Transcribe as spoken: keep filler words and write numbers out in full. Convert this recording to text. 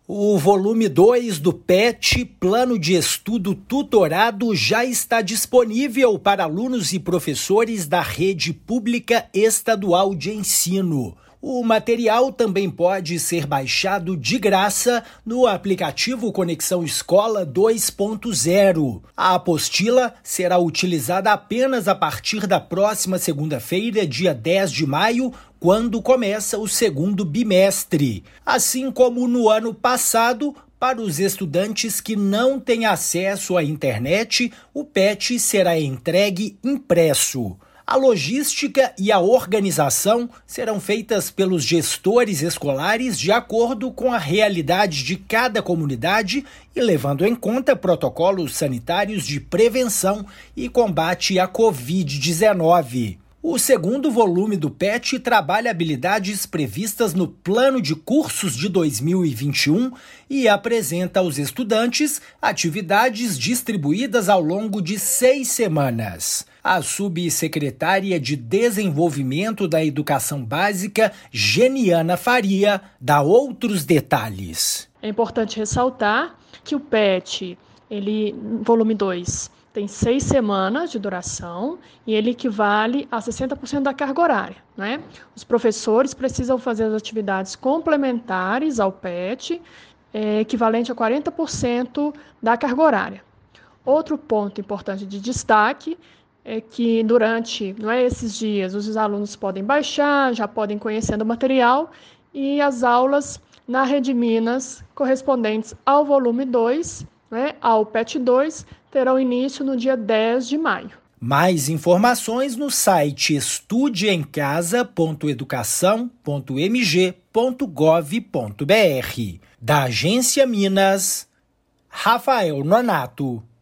O volume dois do P E T, Plano de Estudo Tutorado, já está disponível para alunos e professores da rede pública estadual de ensino. O material também pode ser baixado de graça no aplicativo Conexão Escola dois ponto zero. A apostila será utilizada apenas a partir da próxima segunda-feira, dia dez de maio, quando começa o segundo bimestre. Assim como no ano passado, para os estudantes que não têm acesso à internet, o P E T será entregue impresso. A logística e a organização serão feitas pelos gestores escolares de acordo com a realidade de cada comunidade e levando em conta protocolos sanitários de prevenção e combate à covid dezenove. O segundo volume do P E T trabalha habilidades previstas no Plano de Cursos de dois mil e vinte e um e apresenta aos estudantes atividades distribuídas ao longo de seis semanas. A subsecretária de Desenvolvimento da Educação Básica, Geniana Faria, dá outros detalhes. É importante ressaltar que o P E T, ele, volume dois, tem seis semanas de duração e ele equivale a sessenta por cento da carga horária, né? Os professores precisam fazer as atividades complementares ao P E T, é, equivalente a quarenta por cento da carga horária. Outro ponto importante de destaque é que durante não é, esses dias os alunos podem baixar, já podem conhecer o material e as aulas na Rede Minas correspondentes ao volume dois, né, ao P E T dois, terão início no dia dez de maio. Mais informações no site estude em casa ponto educação ponto m g ponto gov ponto b r. Da Agência Minas, Rafael Nonato.